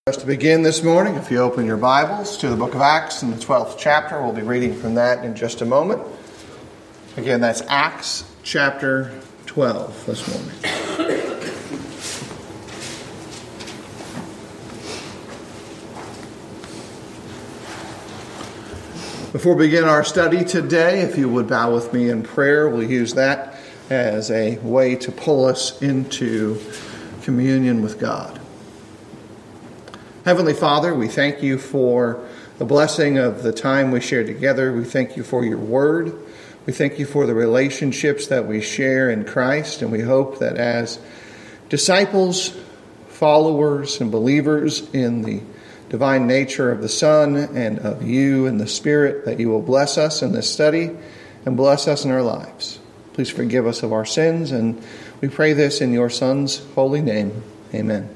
For us to begin this morning, if you open your Bibles to the book of Acts in the 12th chapter, we'll be reading from that in just a moment. Again, that's Acts chapter 12 this morning. Before we begin our study today, if you would bow with me in prayer, we'll use that as a way to pull us into communion with God. Heavenly Father, we thank you for the blessing of the time we share together. We thank you for your word. We thank you for the relationships that we share in Christ. And we hope that as disciples, followers, and believers in the divine nature of the Son and of you and the Spirit, that you will bless us in this study and bless us in our lives. Please forgive us of our sins. And we pray this in your Son's holy name. Amen.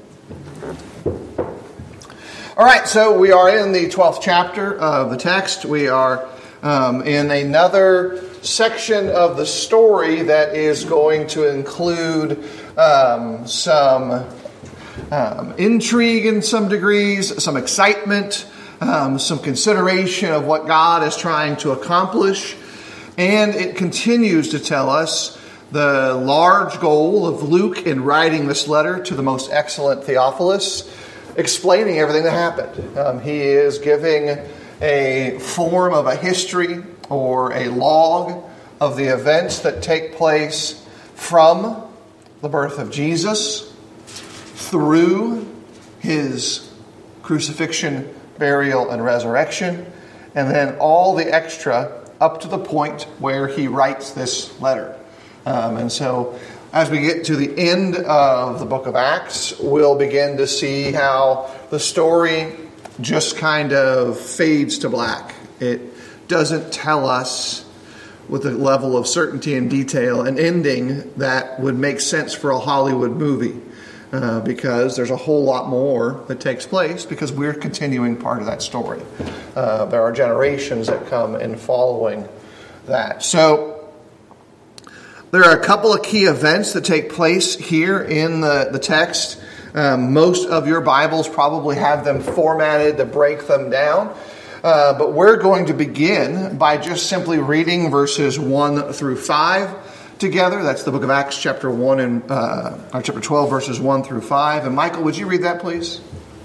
All right, so we are in the 12th chapter of the text. We are in another section of the story that is going to include some intrigue in some degrees, some excitement, some consideration of what God is trying to accomplish. And it continues to tell us the large goal of Luke in writing this letter to the most excellent Theophilus, explaining everything that happened. He is giving a form of a history or a log of the events that take place from the birth of Jesus through his crucifixion, burial, and resurrection, and then all the extra up to the point where he writes this letter. And so as we get to the end of the book of Acts, we'll begin to see how the story just kind of fades to black. It doesn't tell us with a level of certainty and detail an ending that would make sense for a Hollywood movie, because there's a whole lot more that takes place because we're continuing part of that story. There are generations that come in following that. So there are a couple of key events that take place here in the text. Most of your Bibles probably have them formatted to break them down. But we're going to begin by just simply reading verses 1 through 5 together. That's the book of Acts, chapter 1 and chapter 12, verses 1 through 5. And Michael, would you read that, please?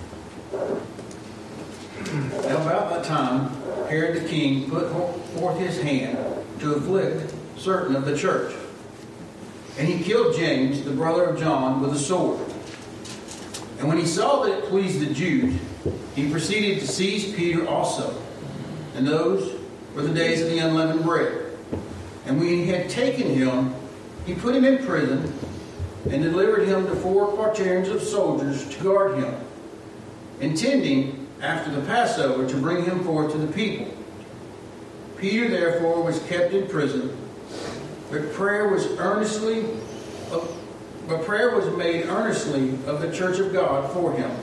Now about that time, Herod the king put forth his hand to afflict certain of the church. And he killed James, the brother of John, with a sword. And when he saw that it pleased the Jews, he proceeded to seize Peter also. And those were the days of the unleavened bread. And when he had taken him, he put him in prison and delivered him to 4 quaternions of soldiers to guard him, intending after the Passover to bring him forth to the people. Peter therefore was kept in prison, but prayer was made earnestly of the church of God for him.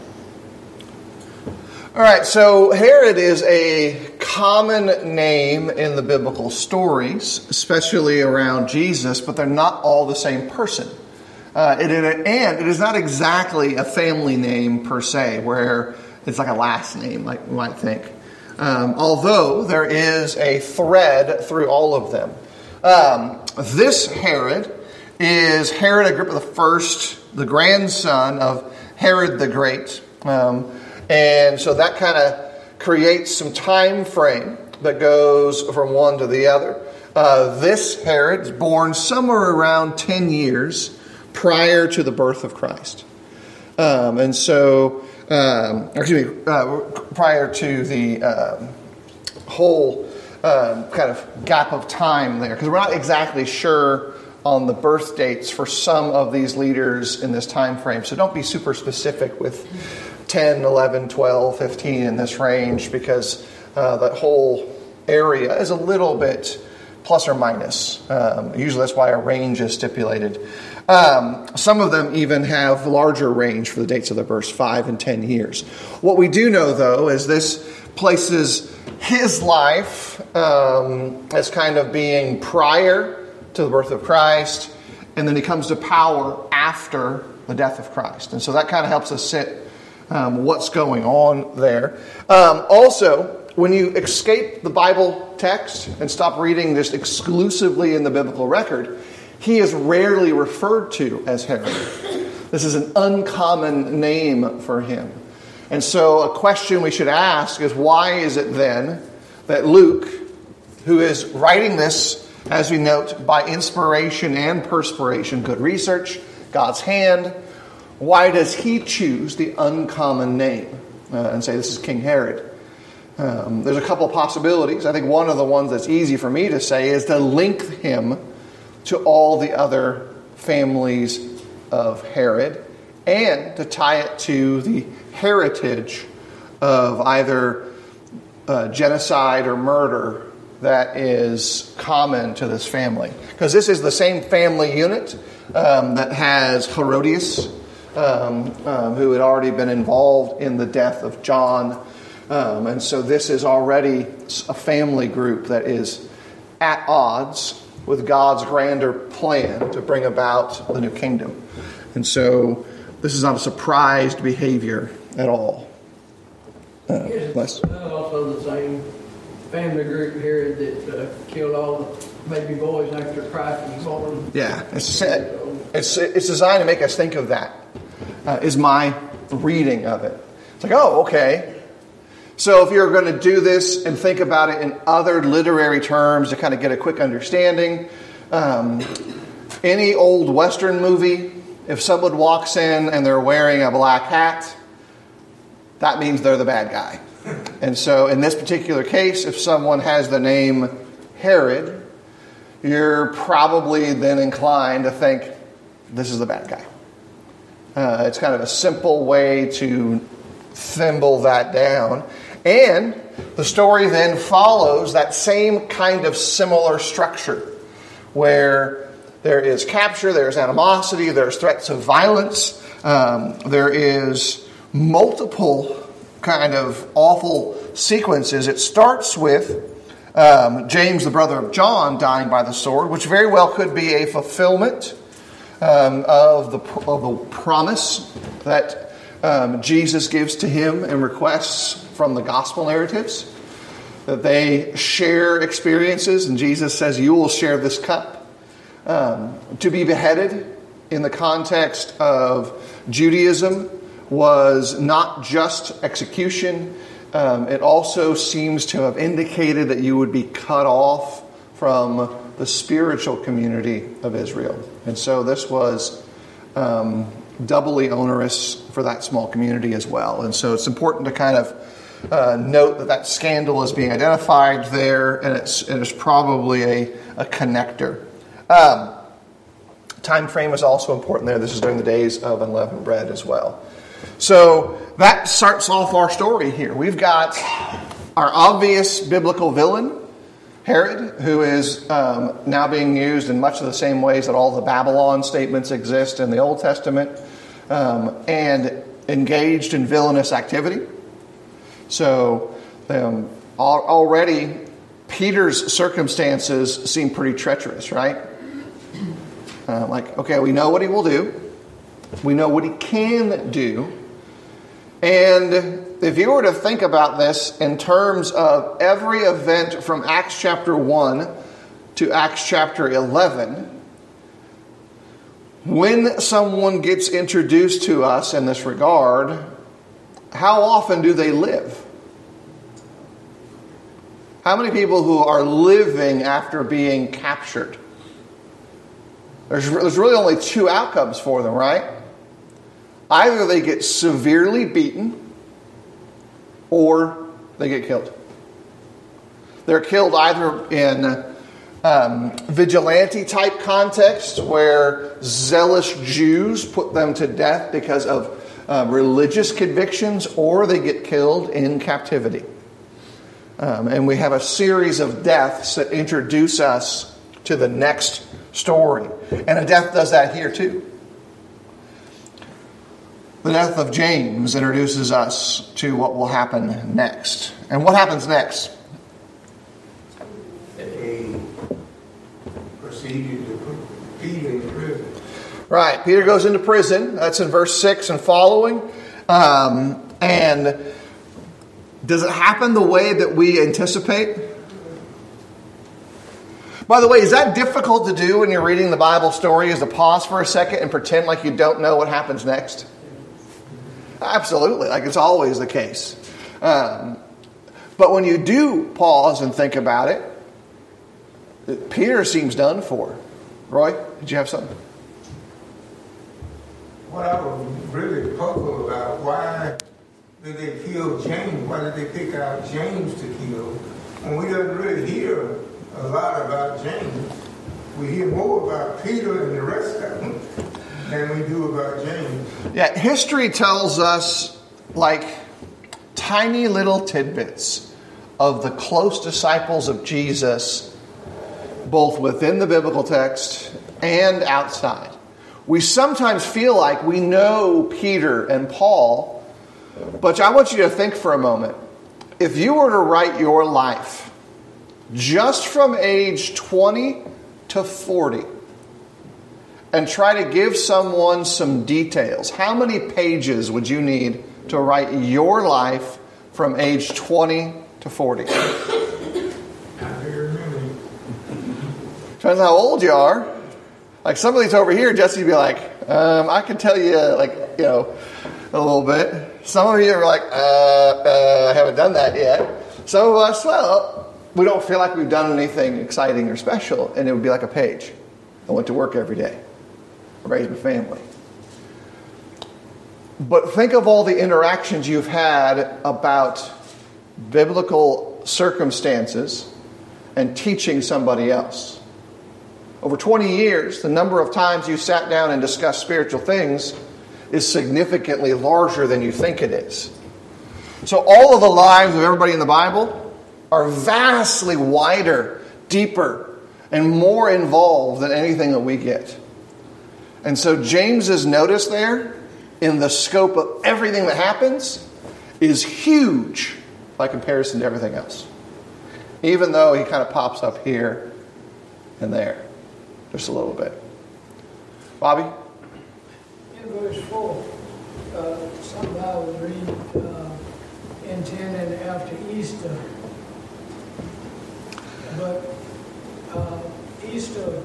All right, so Herod is a common name in the biblical stories, especially around Jesus, but they're not all the same person. And it is not exactly a family name per se, where it's like a last name, like you might think. Although there is a thread through all of them. This Herod is Herod Agrippa I, the grandson of Herod the Great. And so that kind of creates some time frame that goes from one to the other. This Herod is born somewhere around 10 years prior to the birth of Christ. Prior to the whole kind of gap of time there, because we're not exactly sure on the birth dates for some of these leaders in this time frame. So don't be super specific with 10, 11, 12, 15 in this range, because that whole area is a little bit plus or minus. Usually that's why a range is stipulated. Some of them even have larger range for the dates of the birth, 5 and 10 years. What we do know, though, is this places his life as kind of being prior to the birth of Christ, and then he comes to power after the death of Christ. And so that kind of helps us sit what's going on there. Also, when you escape the Bible text and stop reading just exclusively in the biblical record, he is rarely referred to as Herod. This is an uncommon name for him. And so a question we should ask is, why is it then that Luke, who is writing this, as we note, by inspiration and perspiration, good research, God's hand, why does he choose the uncommon name and say this is King Herod? There's a couple of possibilities. I think one of the ones that's easy for me to say is to link him to all the other families of Herod and to tie it to the heritage of either genocide or murder that is common to this family. Because this is the same family unit that has Herodias, who had already been involved in the death of John. And so this is already a family group that is at odds with God's grander plan to bring about the new kingdom. And so this is not a surprised behavior at all. It's also the same family group here that killed all the baby boys after Christ was born. Yeah, it's designed to make us think of that, is my reading of it. It's like, oh, okay. So if you're going to do this and think about it in other literary terms to kind of get a quick understanding, any old Western movie, if someone walks in and they're wearing a black hat, that means they're the bad guy. And so in this particular case, if someone has the name Herod, you're probably then inclined to think this is the bad guy. It's kind of a simple way to thimble that down. And the story then follows that same kind of similar structure where there is capture, there's animosity, there's threats of violence, there is multiple kind of awful sequences. It starts with James, the brother of John, dying by the sword, which very well could be a fulfillment of the promise that Jesus gives to him and requests from the gospel narratives, that they share experiences, and Jesus says, you will share this cup. To be beheaded in the context of Judaism was not just execution. It also seems to have indicated that you would be cut off from the spiritual community of Israel. And so this was doubly onerous for that small community as well. And so it's important to kind of note that scandal is being identified there, and it's probably a connector. Time frame is also important there. This is during the days of unleavened bread as well. So that starts off our story here. We've got our obvious biblical villain, Herod, who is now being used in much of the same ways that all the Babylon statements exist in the Old Testament, and engaged in villainous activity. So already Peter's circumstances seem pretty treacherous, right? Okay, we know what he will do. We know what he can do. And if you were to think about this in terms of every event from Acts chapter 1 to Acts chapter 11, when someone gets introduced to us in this regard, how often do they live? How many people who are living after being captured? There's really only two outcomes for them, right? Either they get severely beaten or they get killed. They're killed either in vigilante type context where zealous Jews put them to death because of religious convictions, or they get killed in captivity. And we have a series of deaths that introduce us to the next story. And a death does that here too. The death of James introduces us to what will happen next. And what happens next? They proceeded to put Peter in prison. Right, Peter goes into prison. That's in verse 6 and following. And does it happen the way that we anticipate? By the way, is that difficult to do when you're reading the Bible story, is to pause for a second and pretend like you don't know what happens next? Absolutely, like it's always the case. But when you do pause and think about it, Peter seems done for. Roy, did you have something? What I was really puzzled about, why did they kill James? Why did they pick out James to kill? And we don't really hear a lot about James. We hear more about Peter and the rest of them than we do about James. Yeah, history tells us like tiny little tidbits of the close disciples of Jesus, both within the biblical text and outside. We sometimes feel like we know Peter and Paul, but I want you to think for a moment. If you were to write your life just from age 20 to 40 and try to give someone some details, how many pages would you need to write your life from age 20 to 40? Depends how old you are. Like some of these over here, Jesse would be like, I can tell you, a little bit. Some of you are like, I haven't done that yet. Some of us, well, we don't feel like we've done anything exciting or special, and it would be like a page. I went to work every day. I raised my family. But think of all the interactions you've had about biblical circumstances and teaching somebody else. Over 20 years, the number of times you sat down and discussed spiritual things is significantly larger than you think it is. So all of the lives of everybody in the Bible are vastly wider, deeper, and more involved than anything that we get. And so James's notice there, in the scope of everything that happens, is huge by comparison to everything else. Even though he kind of pops up here and there. Just a little bit. Bobby? In verse 4, something I was reading, intended after Easter. But Easter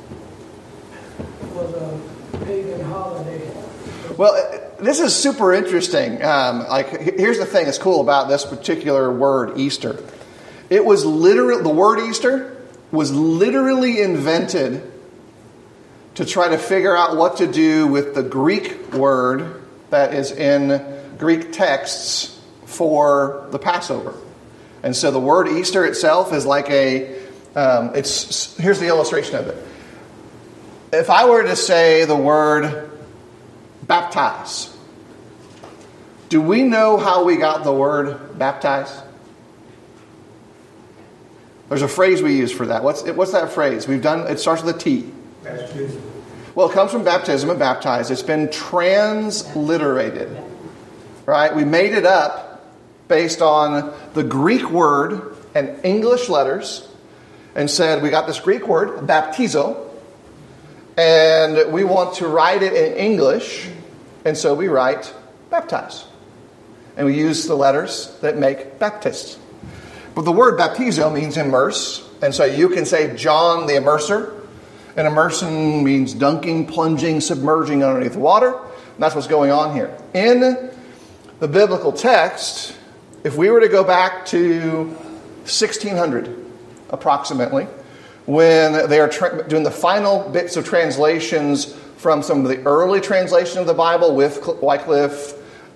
was a pagan holiday. Well, this is super interesting. Here's the thing that's cool about this particular word, Easter. It was literally, the word Easter was literally invented to try to figure out what to do with the Greek word that is in Greek texts for the Passover. And so the word Easter itself is like here's the illustration of it. If I were to say the word baptize, do we know how we got the word baptize? There's a phrase we use for that. What's that phrase? It starts with a T. Baptism. Well, it comes from baptism and baptize. It's been transliterated. Right? We made it up based on the Greek word and English letters and said, we got this Greek word, baptizo, and we want to write it in English, and so we write baptize. And we use the letters that make Baptist. But the word baptizo means immerse, and so you can say John the Immerser. And immersion means dunking, plunging, submerging underneath the water. And that's what's going on here. In the biblical text, if we were to go back to 1600, approximately, when they are doing the final bits of translations from some of the early translation of the Bible with Wycliffe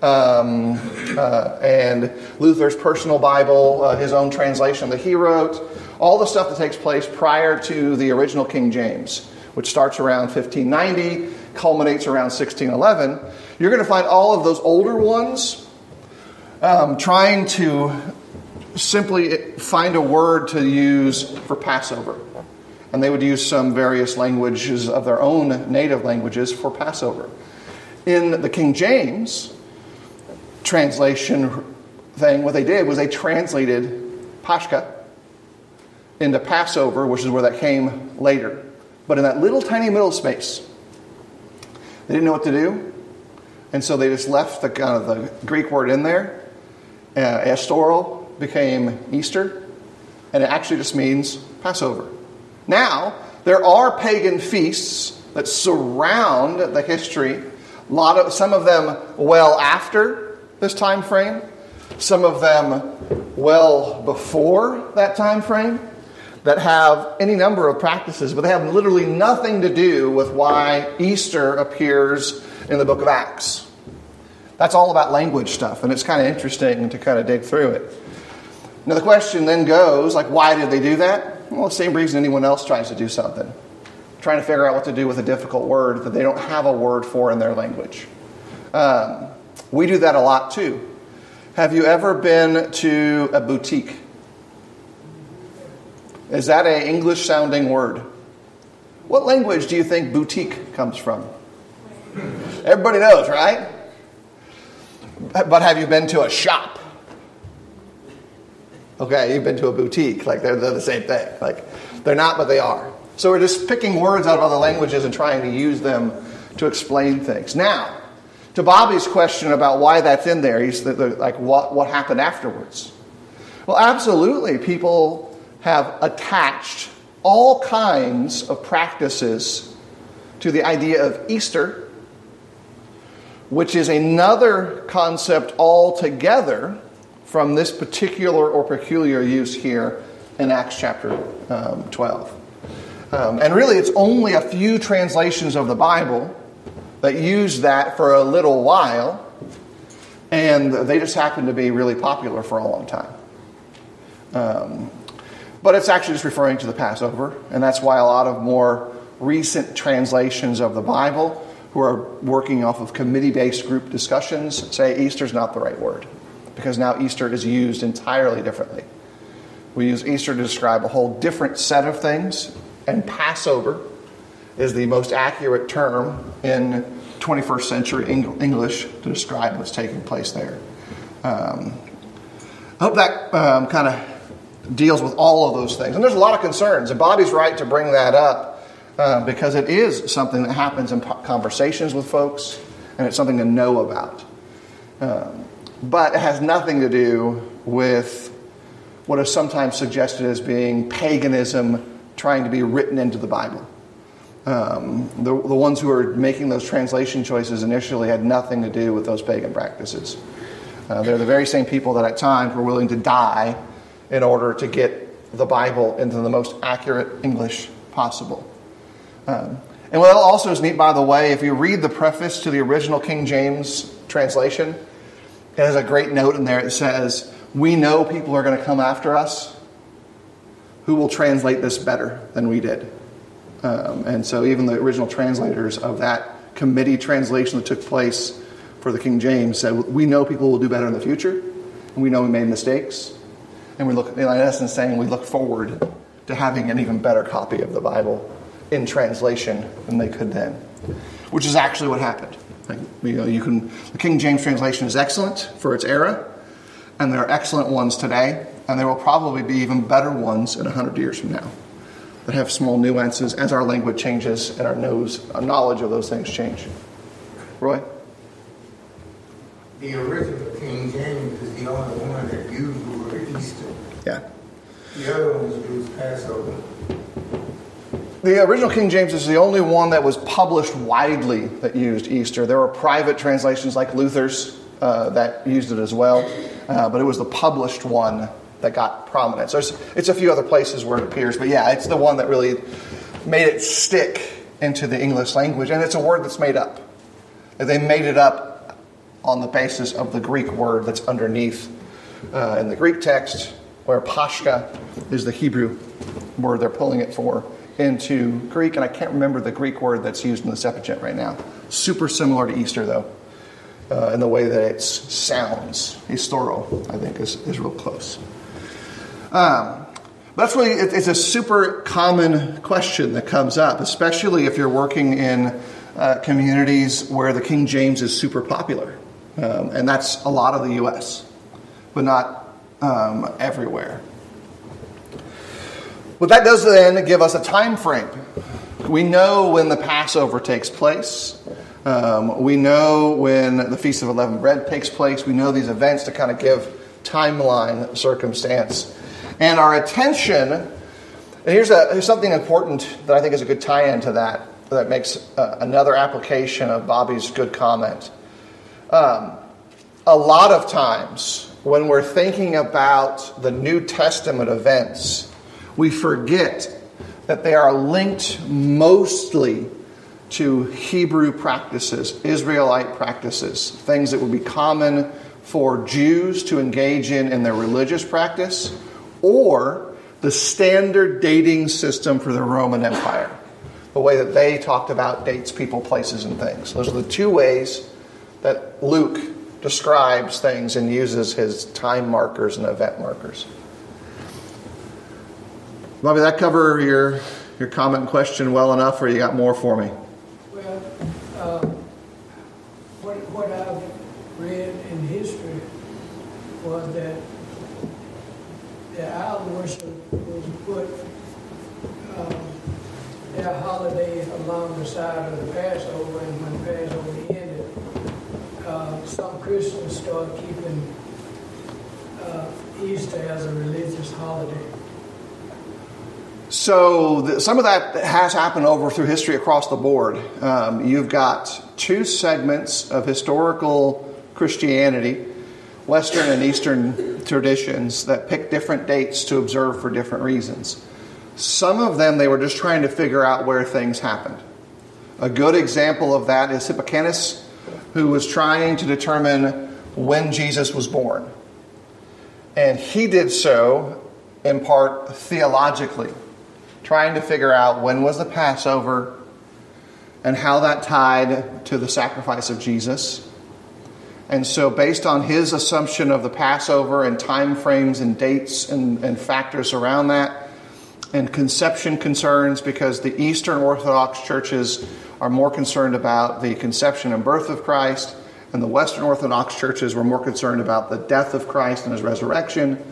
and Luther's personal Bible, his own translation that he wrote, all the stuff that takes place prior to the original King James, which starts around 1590, culminates around 1611, you're going to find all of those older ones trying to simply find a word to use for Passover. And they would use some various languages of their own native languages for Passover. In the King James translation thing, what they did was they translated Pascha into Passover, which is where that came later. But in that little tiny middle space, they didn't know what to do. And so they just left the kind of the Greek word in there. Estoro became Easter, and it actually just means Passover. Now, there are pagan feasts that surround the history. Some of them well after this time frame, some of them well before that time frame, that have any number of practices, but they have literally nothing to do with why Easter appears in the book of Acts. That's all about language stuff, and it's kind of interesting to kind of dig through it. Now the question then goes, why did they do that? Well, the same reason anyone else tries to do something. Trying to figure out what to do with a difficult word that they don't have a word for in their language. We do that a lot too. Have you ever been to a boutique? Is that an English-sounding word? What language do you think boutique comes from? Everybody knows, right? But have you been to a shop? Okay, you've been to a boutique. They're the same thing. They're not, but they are. So we're just picking words out of other languages and trying to use them to explain things. Now, to Bobby's question about why that's in there, he's what happened afterwards? Well, absolutely, people have attached all kinds of practices to the idea of Easter, which is another concept altogether from this particular or peculiar use here in Acts chapter 12. And really, it's only a few translations of the Bible that use that for a little while, and they just happen to be really popular for a long time. But it's actually just referring to the Passover, and that's why a lot of more recent translations of the Bible, who are working off of committee-based group discussions, say Easter's not the right word, because now Easter is used entirely differently. We use Easter to describe a whole different set of things, and Passover is the most accurate term in 21st century English to describe what's taking place there. I hope that kind of deals with all of those things. And there's a lot of concerns, and Bobby's right to bring that up because it is something that happens in conversations with folks, and it's something to know about. But it has nothing to do with what is sometimes suggested as being paganism trying to be written into the Bible. The ones who are making those translation choices initially had nothing to do with those pagan practices. They're the very same people that at times were willing to die in order to get the Bible into the most accurate English possible. And what also is neat, by the way, if you read the preface to the original King James translation, it has a great note in there that says, "We know people are going to come after us who will translate this better than we did." And so even the original translators of that committee translation that took place for the King James said, "We know people will do better in the future, and we know we made mistakes." And we look, in essence, saying we look forward to having an even better copy of the Bible in translation than they could then, which is actually what happened. The King James translation is excellent for its era, and there are excellent ones today, and there will probably be even better ones in 100 years from now that have small nuances as our language changes and our knowledge of those things change. Roy? The original King James is the only one that used the word Easter. Yeah. The other ones used Passover. The original King James is the only one that was published widely that used Easter. There were private translations like Luther's that used it as well, but it was the published one that got prominent. So it's a few other places where it appears, but yeah, it's the one that really made it stick into the English language, and it's a word that's made up. They made it up on the basis of the Greek word that's underneath in the Greek text, where Pascha is the Hebrew word they're pulling it for into Greek, and I can't remember the Greek word that's used in the Septuagint right now. Super similar to Easter, though, in the way that it sounds. Historo, I think, is real close. That's really, it's a super common question that comes up, especially if you're working in communities where the King James is super popular. And that's a lot of the U.S., but not everywhere. What that does then give us a time frame. We know when the Passover takes place. We know when the Feast of Unleavened Bread takes place. We know these events to kind of give timeline, circumstance. And our attention, and here's something important that I think is a good tie-in to that makes another application of Bobby's good comment. A lot of times when we're thinking about the New Testament events, we forget that they are linked mostly to Hebrew practices, Israelite practices, things that would be common for Jews to engage in their religious practice, or the standard dating system for the Roman Empire, the way that they talked about dates, people, places, and things. Those are the two ways that Luke describes things and uses his time markers and event markers. Bobby, that cover your comment and question well enough, or you got more for me? What I've read in history was that the idol worship was put their holiday along the side of the Passover, and when Passover ended, some Christians started keeping Easter as a religious holiday. So some of that has happened over through history across the board. You've got two segments of historical Christianity, Western and Eastern traditions, that pick different dates to observe for different reasons. Some of them, they were just trying to figure out where things happened. A good example of that is Hipparchus, who was trying to determine when Jesus was born. And he did so in part theologically, trying to figure out when was the Passover and how that tied to the sacrifice of Jesus. And so based on his assumption of the Passover and time frames and dates and factors around that, and conception concerns, because the Eastern Orthodox churches are more concerned about the conception and birth of Christ, and the Western Orthodox churches were more concerned about the death of Christ and his resurrection.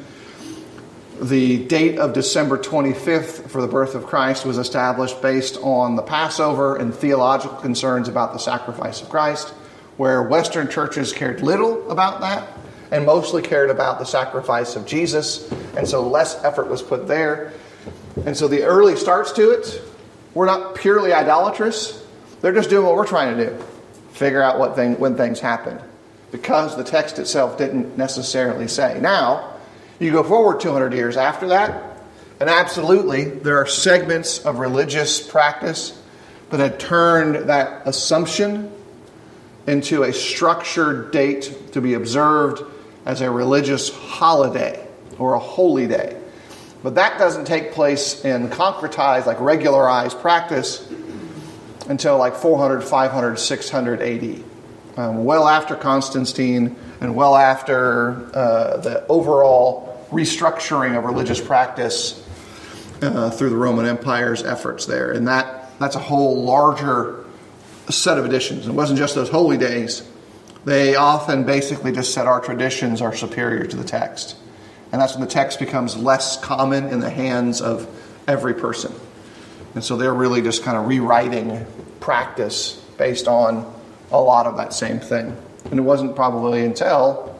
The date of December 25th for the birth of Christ was established based on the Passover and theological concerns about the sacrifice of Christ, where Western churches cared little about that and mostly cared about the sacrifice of Jesus, and so less effort was put there. And so the early starts to it were not purely idolatrous. They're just doing what we're trying to do, figure out when things happened, because the text itself didn't necessarily say. Now, you go forward 200 years after that, and absolutely there are segments of religious practice that had turned that assumption into a structured date to be observed as a religious holiday or a holy day. But that doesn't take place in concretized, like regularized practice until like 400, 500, 600 AD. Well after Constantine and well after the overall restructuring of religious practice through the Roman Empire's efforts there. And that's a whole larger set of additions. It wasn't just those holy days. They often basically just said our traditions are superior to the text. And that's when the text becomes less common in the hands of every person. And so they're really just kind of rewriting practice based on a lot of that same thing. And it wasn't probably until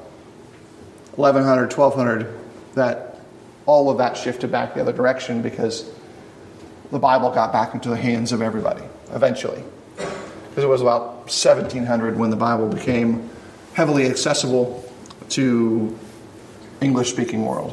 1100, 1200 that all of that shifted back the other direction, because the Bible got back into the hands of everybody eventually. Because it was about 1700 when the Bible became heavily accessible to English-speaking world.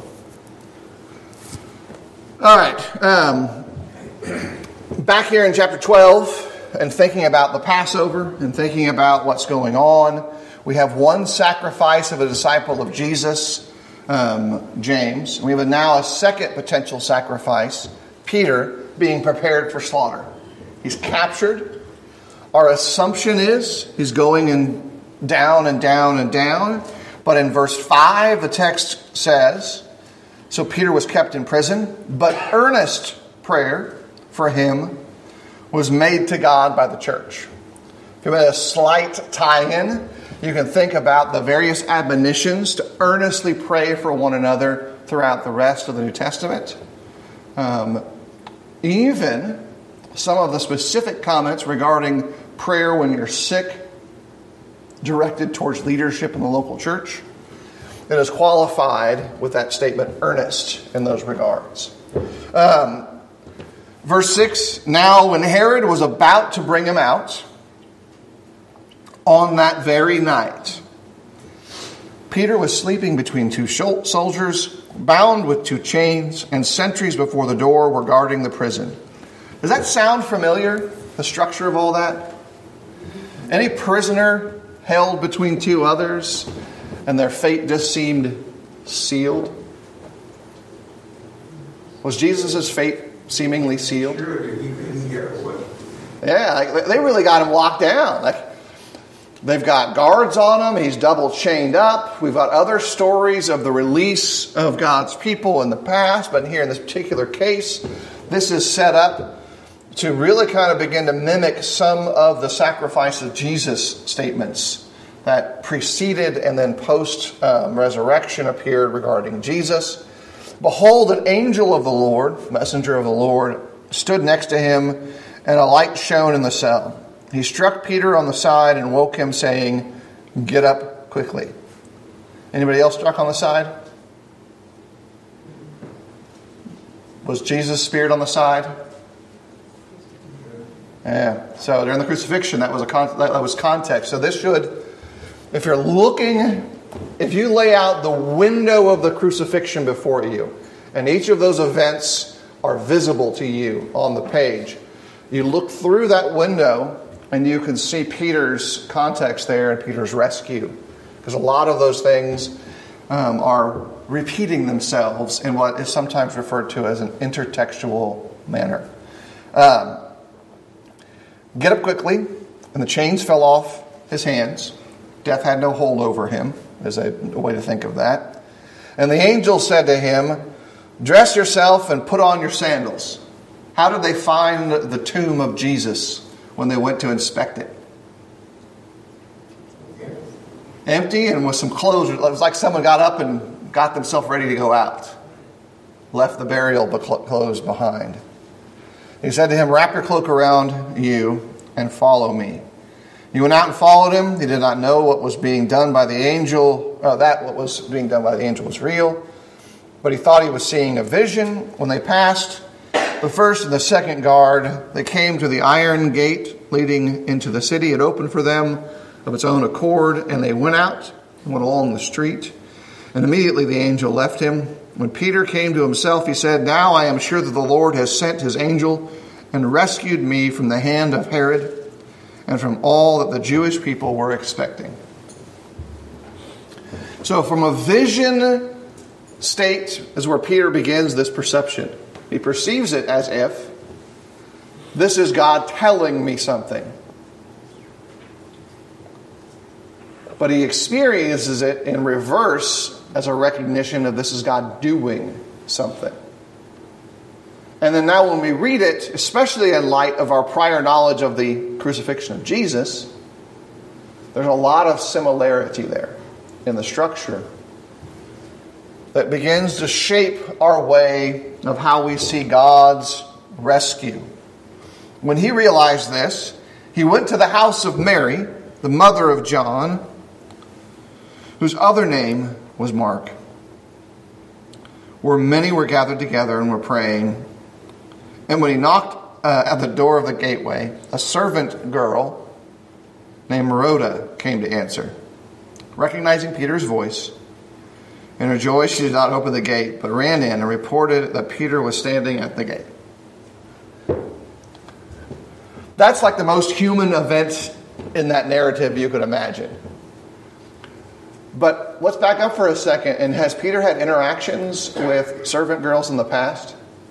All right. Back here in chapter 12, and thinking about the Passover and thinking about what's going on, we have one sacrifice of a disciple of Jesus, James. We have now a second potential sacrifice, Peter, being prepared for slaughter. He's captured. Our assumption is he's going down and down and down. But in verse 5, the text says, so Peter was kept in prison, but earnest prayer for him was made to God by the church. If you have a slight tie-in, you can think about the various admonitions to earnestly pray for one another throughout the rest of the New Testament. Even some of the specific comments regarding prayer when you're sick, directed towards leadership in the local church. It is qualified with that statement, earnest, in those regards. Verse 6, now when Herod was about to bring him out, on that very night, Peter was sleeping between two soldiers, bound with two chains, and sentries before the door were guarding the prison. Does that sound familiar, the structure of all that? Any prisoner held between two others, and their fate just seemed sealed? Was Jesus' fate seemingly sealed? Surely he couldn't get away. Yeah, they really got him locked down. They've got guards on him. He's double chained up. We've got other stories of the release of God's people in the past. But here in this particular case, this is set up to really kind of begin to mimic some of the sacrifice of Jesus statements that preceded and then post-resurrection appeared regarding Jesus. Behold, an angel of the Lord, messenger of the Lord, stood next to him, and a light shone in the cell. He struck Peter on the side and woke him, saying, get up quickly. Anybody else struck on the side? Was Jesus speared on the side? Yeah. So during the crucifixion, that was context. So this should, if you're looking, if you lay out the window of the crucifixion before you, and each of those events are visible to you on the page, you look through that window and you can see Peter's context there and Peter's rescue. Because a lot of those things are repeating themselves in what is sometimes referred to as an intertextual manner. Get up quickly, and the chains fell off his hands. Death had no hold over him, is a way to think of that. And the angel said to him, dress yourself and put on your sandals. How did they find the tomb of Jesus when they went to inspect it? Empty and with some clothes. It was like someone got up and got themselves ready to go out. Left the burial clothes behind. He said to him, wrap your cloak around you and follow me. He went out and followed him. He did not know what was being done by the angel, what was being done by the angel was real. But he thought he was seeing a vision. When they passed the first and the second guard, they came to the iron gate leading into the city. It opened for them of its own accord, and they went out and went along the street. And immediately the angel left him. When Peter came to himself, he said, now I am sure that the Lord has sent his angel and rescued me from the hand of Herod and from all that the Jewish people were expecting. So from a vision state is where Peter begins this perception. He perceives it as if this is God telling me something. But he experiences it in reverse as a recognition of this is God doing something. And then now when we read it, especially in light of our prior knowledge of the crucifixion of Jesus, there's a lot of similarity there in the structure that begins to shape our way of how we see God's rescue. When he realized this, he went to the house of Mary, the mother of John, whose other name was Mark, where many were gathered together and were praying. And when he knocked at the door of the gateway, a servant girl named Rhoda came to answer. Recognizing Peter's voice, in her joy she did not open the gate, but ran in and reported that Peter was standing at the gate. That's like the most human event in that narrative you could imagine. But let's back up for a second. And has Peter had interactions with servant girls in the past?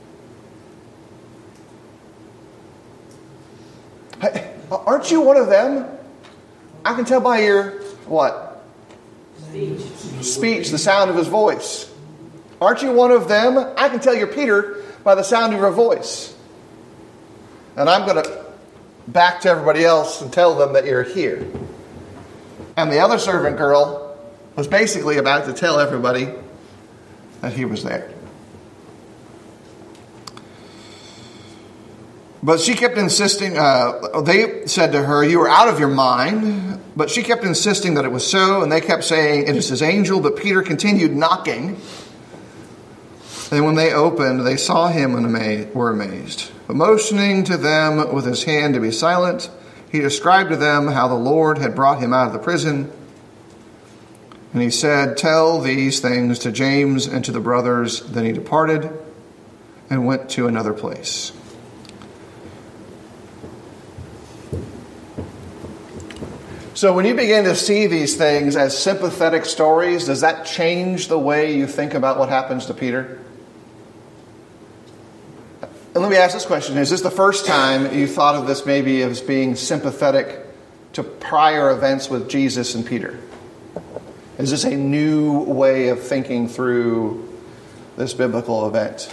Hey, aren't you one of them? I can tell by your, what? Speech, the sound of his voice. Aren't you one of them? I can tell you're Peter by the sound of your voice. And I'm going to back to everybody else and tell them that you're here. And the other servant girl was basically about to tell everybody that he was there. But she kept insisting, they said to her, "You are out of your mind." But she kept insisting that it was so, and they kept saying, "It is his angel." But Peter continued knocking. And when they opened, they saw him and were amazed. But motioning to them with his hand to be silent, he described to them how the Lord had brought him out of the prison. And he said, "Tell these things to James and to the brothers." Then he departed and went to another place. So when you begin to see these things as sympathetic stories, does that change the way you think about what happens to Peter? And let me ask this question. Is this the first time you thought of this maybe as being sympathetic to prior events with Jesus and Peter? Is this a new way of thinking through this biblical event?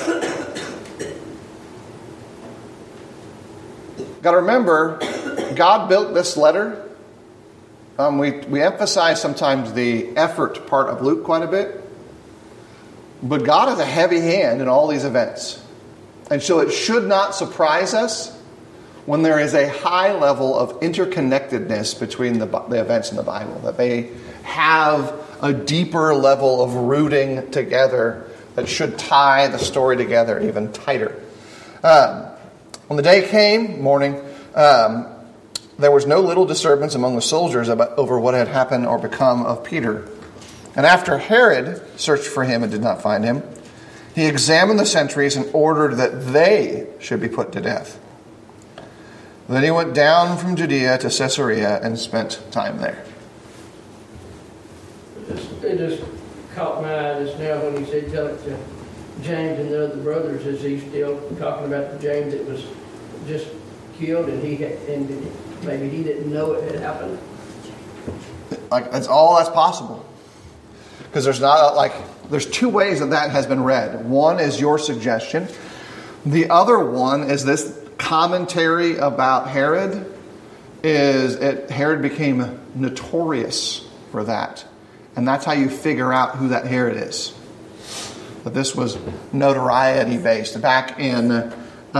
Got to remember, God built this letter. We emphasize sometimes the effort part of Luke quite a bit. But God has a heavy hand in all these events. And so it should not surprise us when there is a high level of interconnectedness between the events in the Bible. That they have a deeper level of rooting together that should tie the story together even tighter. When the day came, morning, there was no little disturbance among the soldiers over what had happened or become of Peter. And after Herod searched for him and did not find him, he examined the sentries and ordered that they should be put to death. Then he went down from Judea to Caesarea and spent time there. It just caught my eye just now when he said, "Tell it to James and the other brothers." Is he still talking about the James that was just killed and maybe he didn't know it had happened? That's possible. Because there's two ways that has been read. One is your suggestion. The other one is this commentary about Herod. Herod became notorious for that. And that's how you figure out who that Herod is. That this was notoriety based back in...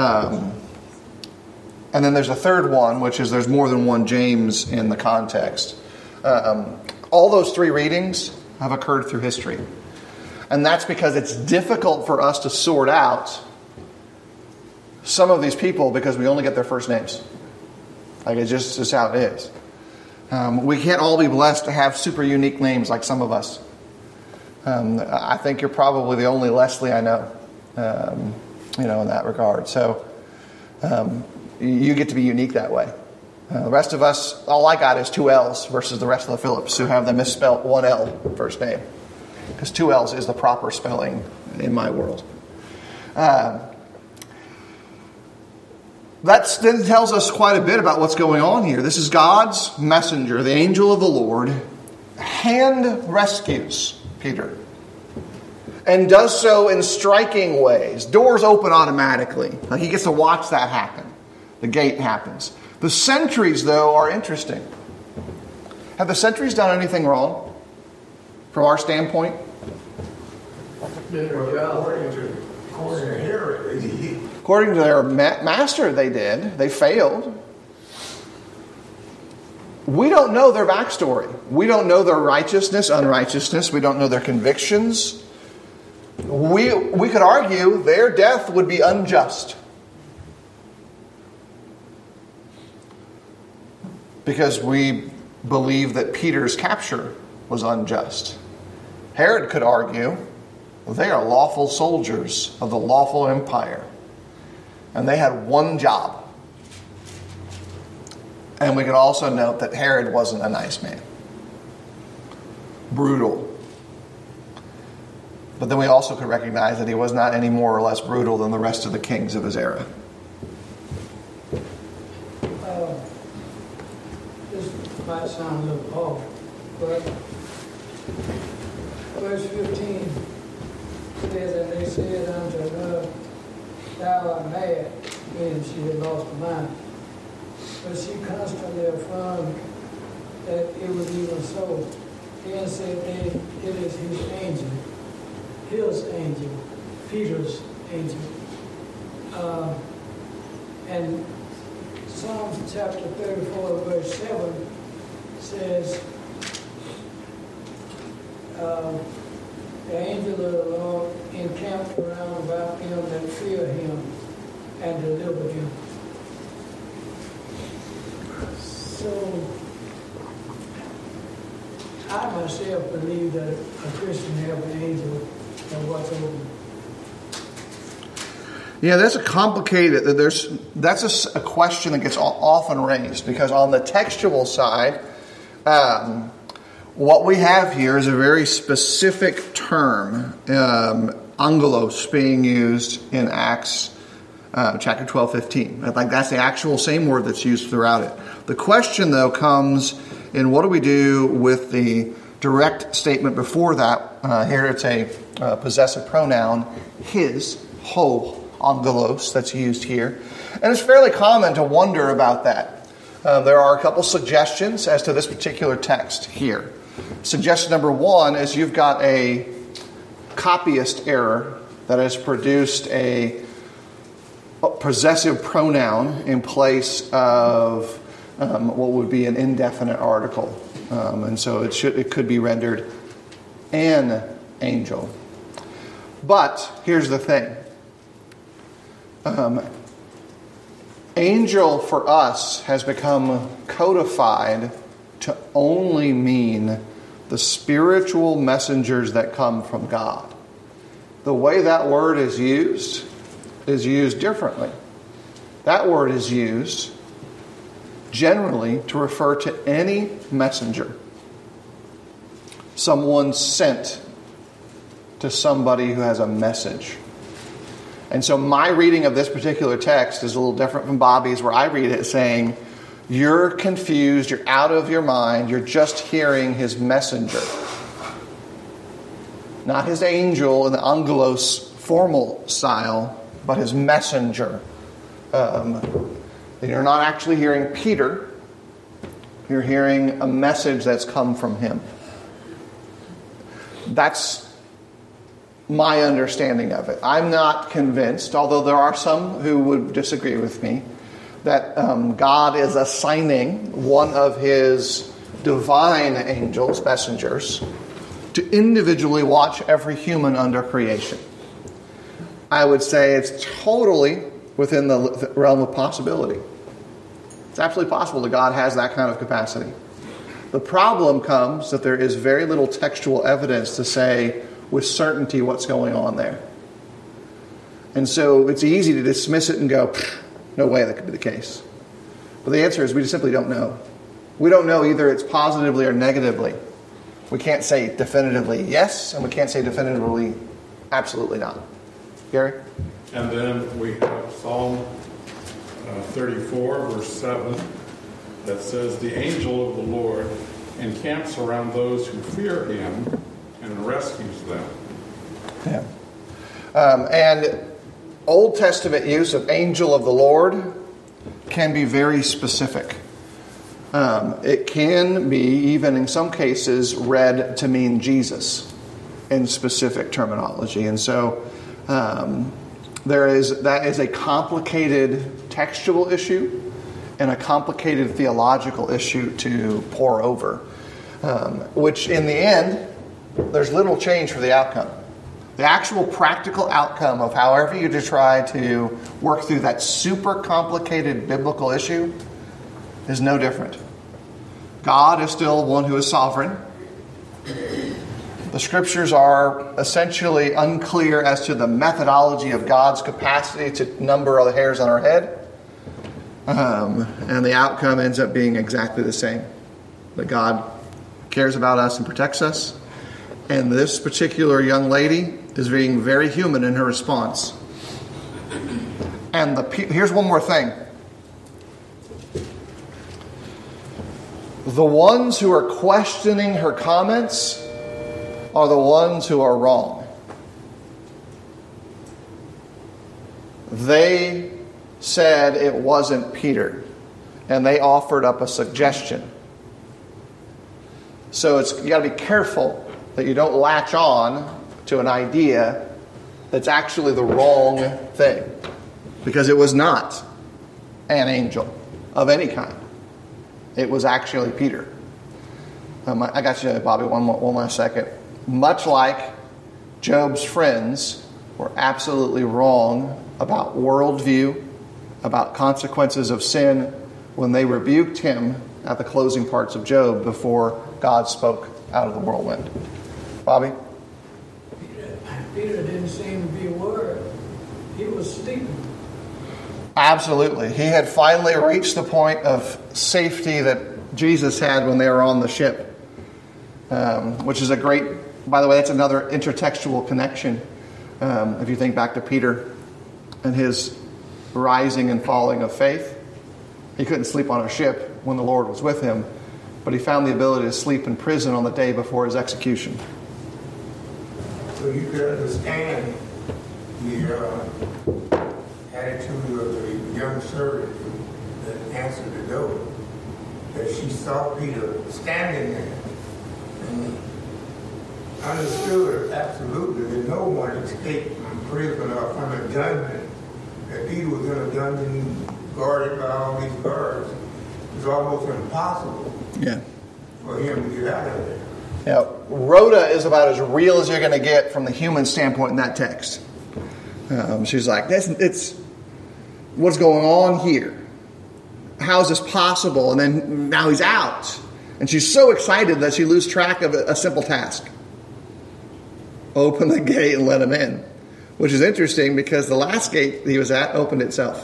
and then there's a third one, which is there's more than one James in the context. All those three readings have occurred through history. And that's because it's difficult for us to sort out some of these people because we only get their first names. It's just how it is. We can't all be blessed to have super unique names like some of us. I think you're probably the only Leslie I know, in that regard. So you get to be unique that way. The rest of us, all I got is 2 L's versus the rest of the Phillips who have the misspelled 1 L first name. Because 2 L's is the proper spelling in my world. That then tells us quite a bit about what's going on here. This is God's messenger, the angel of the Lord, hand rescues Peter. And does so in striking ways. Doors open automatically. He gets to watch that happen. The gate happens. The sentries, though, are interesting. Have the sentries done anything wrong from our standpoint? According to their master, they did. They failed. We don't know their backstory. We don't know their righteousness, unrighteousness. We don't know their convictions. We could argue their death would be unjust. Because we believe that Peter's capture was unjust. Herod could argue they are lawful soldiers of the lawful empire. And they had one job. And we could also note that Herod wasn't a nice man. Brutal. But then we also could recognize that he was not any more or less brutal than the rest of the kings of his era. This might sound a little off, but verse 15 says, "And they said unto her, Thou art mad," meaning she had lost her mind. But she constantly affirmed that it was even so. Then said they, "It is his angel, Peter's angel." And Psalms chapter 34, verse 7 says, the angel of the Lord encamped around about them that fear him and delivered him. So, I myself believe that a Christian have an angel that watch over them. Yeah, that's a complicated. That's a question that gets often raised, because on the textual side, what we have here is a very specific term, angelos, being used in Acts chapter 12:15. Like that's the actual same word that's used throughout it. The question, though, comes in what do we do with the direct statement before that? Here it's a possessive pronoun, his, ho, angelos, that's used here. And it's fairly common to wonder about that. There are a couple suggestions as to this particular text here. Suggestion number one is you've got a copyist error that has produced a possessive pronoun in place of what would be an indefinite article. And so it could be rendered an angel. But here's the thing. Angel for us has become codified to only mean the spiritual messengers that come from God. The way that word is used differently. That word is used generally to refer to any messenger. Someone sent to somebody who has a message. And so my reading of this particular text is a little different from Bobby's, where I read it saying, you're confused, you're out of your mind, you're just hearing his messenger. Not his angel in the angelos formal style, but his messenger. You're not actually hearing Peter, you're hearing a message that's come from him. That's my understanding of it. I'm not convinced, although there are some who would disagree with me, that God is assigning one of his divine angels, messengers, to individually watch every human under creation. I would say it's totally within the realm of possibility. It's absolutely possible that God has that kind of capacity. The problem comes that there is very little textual evidence to say with certainty what's going on there. And so it's easy to dismiss it and go, no way that could be the case. But the answer is we just simply don't know. We don't know either it's positively or negatively. We can't say definitively yes, and we can't say definitively absolutely not. Gary? And then we have Psalm 34, verse 7, that says, the angel of the Lord encamps around those who fear him and rescues them. Yeah. And Old Testament use of angel of the Lord can be very specific. It can be, even in some cases, read to mean Jesus in specific terminology. And so that is a complicated textual issue and a complicated theological issue to pore over, which in the end, there's little change for the outcome. The actual practical outcome of however you try to work through that super complicated biblical issue is no different. God is still one who is sovereign. The scriptures are essentially unclear as to the methodology of God's capacity to number all the hairs on our head. And the outcome ends up being exactly the same. That God cares about us and protects us. And this particular young lady is being very human in her response. And here's one more thing. The ones who are questioning her comments are the ones who are wrong. They said it wasn't Peter, and they offered up a suggestion. So you got to be careful that you don't latch on to an idea that's actually the wrong thing, because it was not. an angel of any kind. It was actually Peter. I got you, Bobby, one last second. Much like Job's friends were absolutely wrong about worldview, about consequences of sin, when they rebuked him at the closing parts of Job before God spoke out of the whirlwind. Bobby? Peter didn't seem to be worried. He was sleeping. Absolutely. He had finally reached the point of safety that Jesus had when they were on the ship, which is a great, by the way, that's another intertextual connection. If you think back to Peter and his rising and falling of faith, he couldn't sleep on a ship when the Lord was with him, but he found the ability to sleep in prison on the day before his execution. So you can understand the attitude of the young servant that answered the door, that she saw Peter standing there and understood absolutely that no one escaped from prison or from a dungeon, that Peter was in a dungeon guarded by all these guards. It was almost impossible for him to get out of there. Yeah, Rhoda is about as real as you're going to get from the human standpoint in that text. She's like, it's what's going on here? How is this possible? And then now he's out. And she's so excited that she loses track of a simple task. Open the gate and let him in. Which is interesting because the last gate he was at opened itself.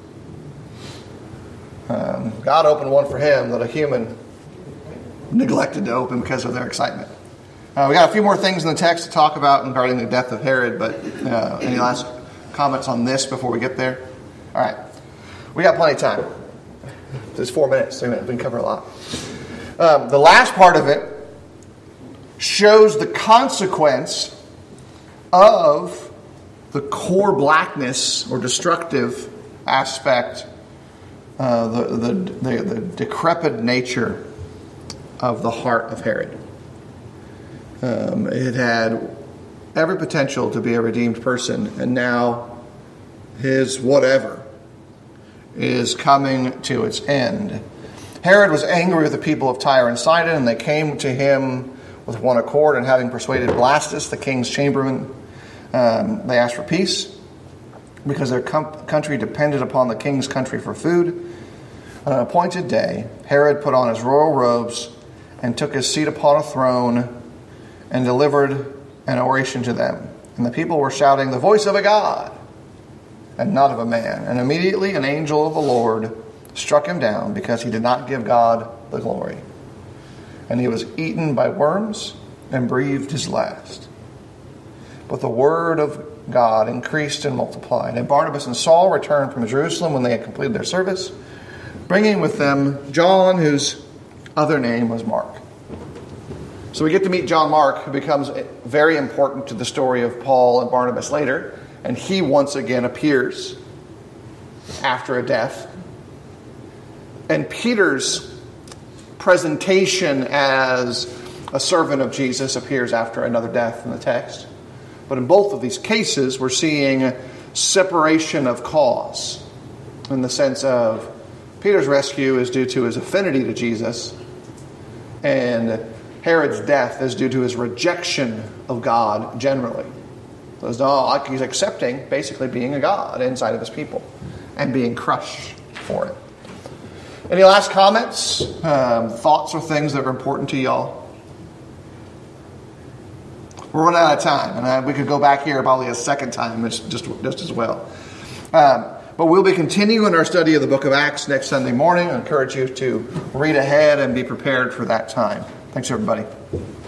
God opened one for him that a human neglected to open because of their excitement. We got a few more things in the text to talk about regarding the death of Herod, but any last comments on this before we get there? All right. We got plenty of time. It's 4 minutes, 3 minutes. We can cover a lot. The last part of it shows the consequence of the core blackness or destructive aspect, the decrepit nature of the heart of Herod. It had every potential to be a redeemed person, and now his whatever is coming to its end. Herod was angry with the people of Tyre and Sidon, and they came to him with one accord, and having persuaded Blastus, the king's chamberlain, they asked for peace because their country depended upon the king's country for food. On an appointed day, Herod put on his royal robes and took his seat upon a throne and delivered an oration to them. And the people were shouting, "The voice of a God, and not of a man." And immediately an angel of the Lord struck him down because he did not give God the glory. And he was eaten by worms and breathed his last. But the word of God increased and multiplied. And Barnabas and Saul returned from Jerusalem when they had completed their service, bringing with them John, whose other name was Mark. So we get to meet John Mark, who becomes very important to the story of Paul and Barnabas later. And he once again appears after a death. And Peter's presentation as a servant of Jesus appears after another death in the text. But in both of these cases, we're seeing separation of cause, in the sense of Peter's rescue is due to his affinity to Jesus, and Herod's death is due to his rejection of God generally. So he's accepting basically being a god inside of his people and being crushed for it. Any last comments, thoughts, or things that are important to y'all? We're running out of time, and we could go back here probably a second time just as well. But we'll be continuing our study of the book of Acts next Sunday morning. I encourage you to read ahead and be prepared for that time. Thanks, everybody.